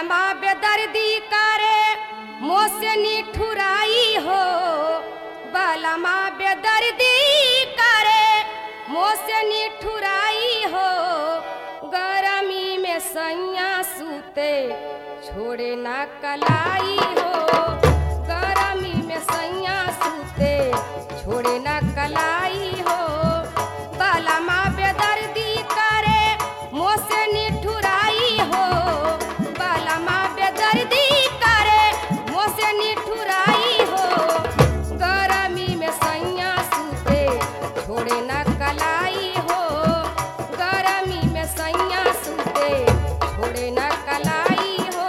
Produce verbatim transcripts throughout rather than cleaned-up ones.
बलमा बेदर्दी करे मोसे निठुराई हो बलमा बेदर्दी करे मोसे निठुराई हो गरमी में सैया सूते छोड़े ना कलाई हो गरमी में सैया सूते छोड़े ना कलाई हो बलमा बेदर्दी करे मोसे निठुराई हो बलमा बेदर्दी करे मोसे निठुराई हो गरमी में सैया सूते छोड़े ना कलाई हो गरमी में सैया सूते छोड़े ना कलाई हो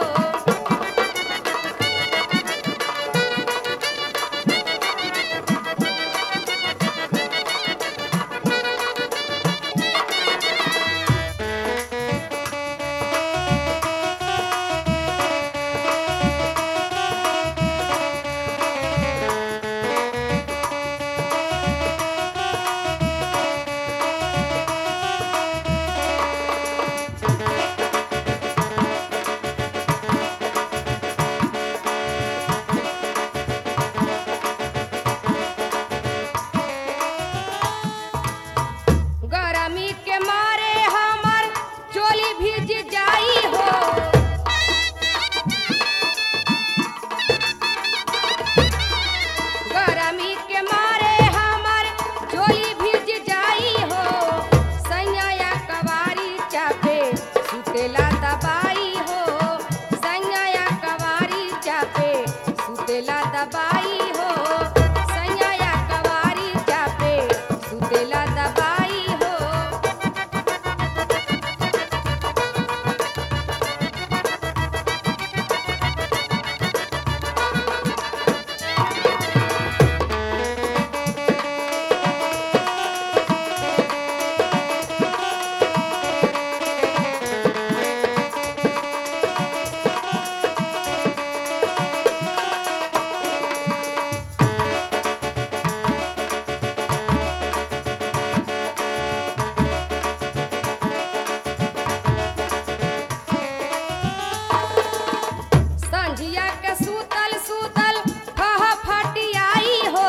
गरमी के मारे हमर चोली भीज जाई हो गरमी के मारे हमर चोली भीज जाई हो सैया या कवारी चापे सुतेला दबाई हो सैया या कवारी चापे सुतेला दबाई हो सैया या कवारी चापे सुतेला दबाई हो संझिया के सूतल सूतल फह फटियाई हो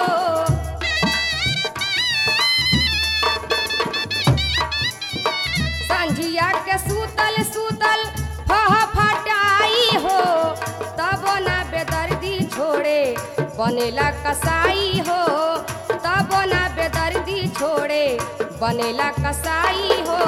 संझिया के सूतल सूतल फह फटाई हो तब ना बेदर्दी छोड़े बनेला कसाई हो तब ना बेदर्दी छोड़े बनेला कसाई हो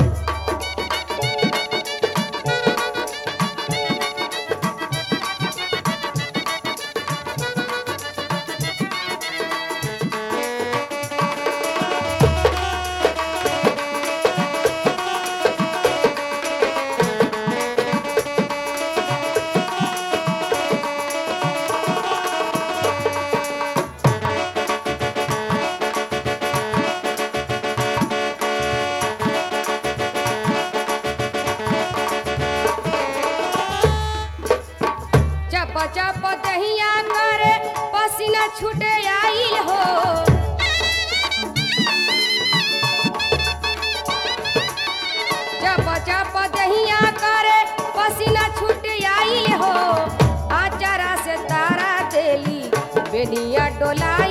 चप चप दहिया करे पसीना छूटे आइल हो चप चप दहिया करे पसीना छूटे आइल हो आचारा से तारा देली बेनिया डोलाई